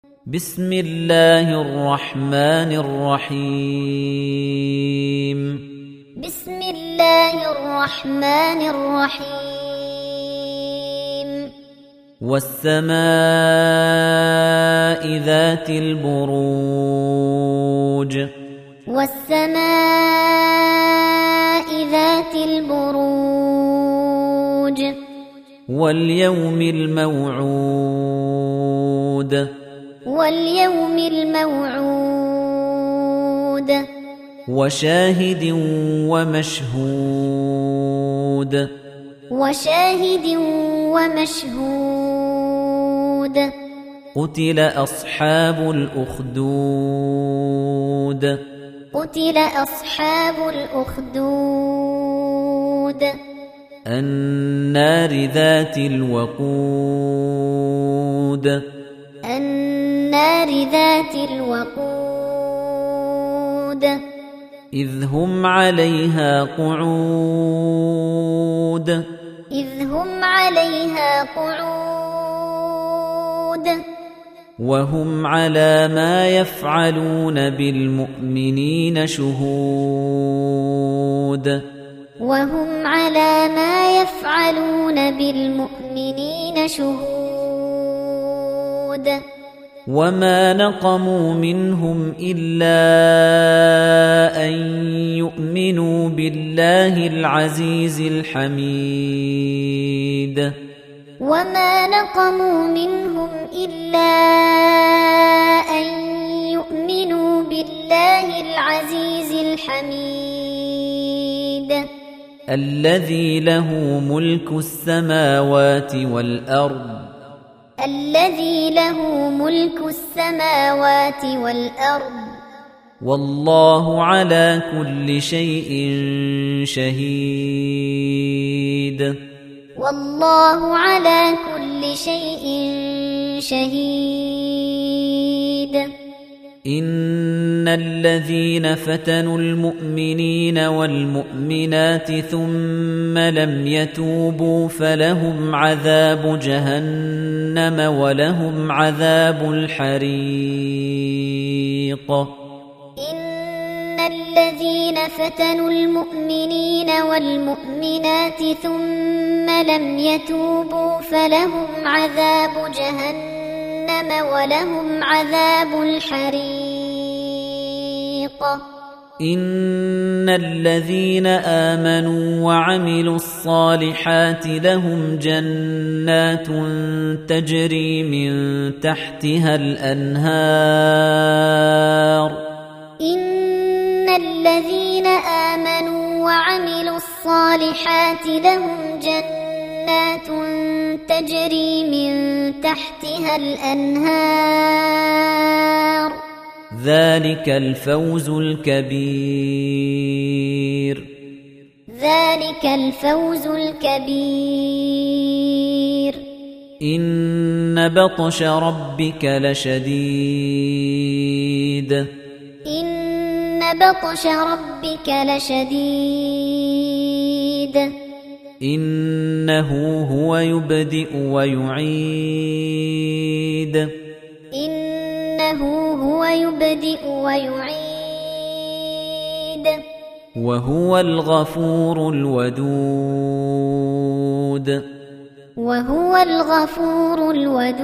بسم الله الرحمن الرحيم بسم الله الرحمن الرحيم والسماء ذات البروج والسماء ذات البروج واليوم الموعود واليوم الموعود وشاهد ومشهود وشاهد ومشهود قتل أصحاب الأخدود قتل أصحاب الأخدود النار ذات الوقود النار ذات الوقود إذ هم عليها قعود إذ هم عليها قعود وهم على ما يفعلون بالمؤمنين شهود وهم على ما يفعلون بالمؤمنين شهود وما نقموا منهم إلا أن يؤمنوا بالله العزيز الحميد وما نقموا منهم إلا أن يؤمنوا بالله العزيز الحميد الذي له ملك السماوات والأرض الذي له ملك السماوات والأرض والله على كل شيء شهيد والله على كل شيء شهيد إن الذين فتنوا المؤمنين والمؤمنات ثم لم يتوبوا فلهم عذاب جهنم ولهم عذاب الحريق إن الذين فتنوا المؤمنين والمؤمنات ثم لم يتوبوا فلهم عذاب جهنم ولهم عذاب الحريق إن الذين آمنوا وعملوا الصالحات لهم جنات تجري من تحتها الأنهار إن الذين آمنوا وعملوا الصالحات لهم جنات تجري من تحتها الأنهار ذلك الفوز الكبير ذلك الفوز الكبير إن بطش ربك لشديد إن بطش ربك لشديد إنه هو يبدئ ويعيد إنه هو يبدئ ويعيد وهو الغفور الودود وهو الغفور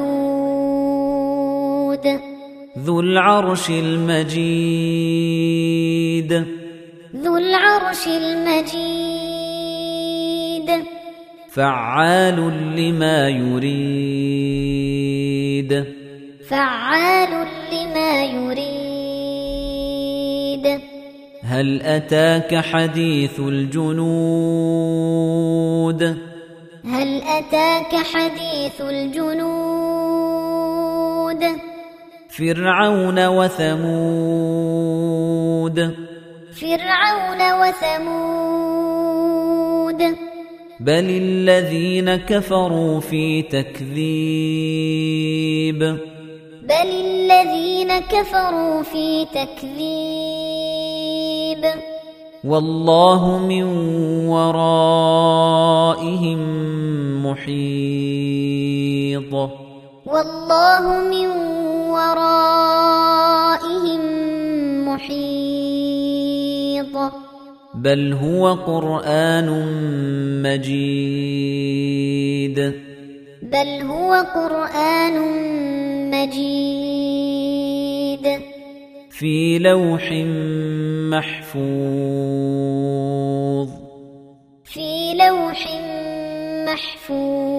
الودود ذو العرش المجيد ذو العرش المجيد فعال لما يريد فعال لما يريد هل أتاك حديث الجنود هل أتاك حديث الجنود فرعون وثمود فرعون وثمود بل الذين كفروا في تكذيب بل الذين كفروا في تكذيب والله من ورائهم محيط والله من ورائهم محيط بل هو قرآن مجيد بل هو قرآن مجيد في لوح محفوظ في لوح محفوظ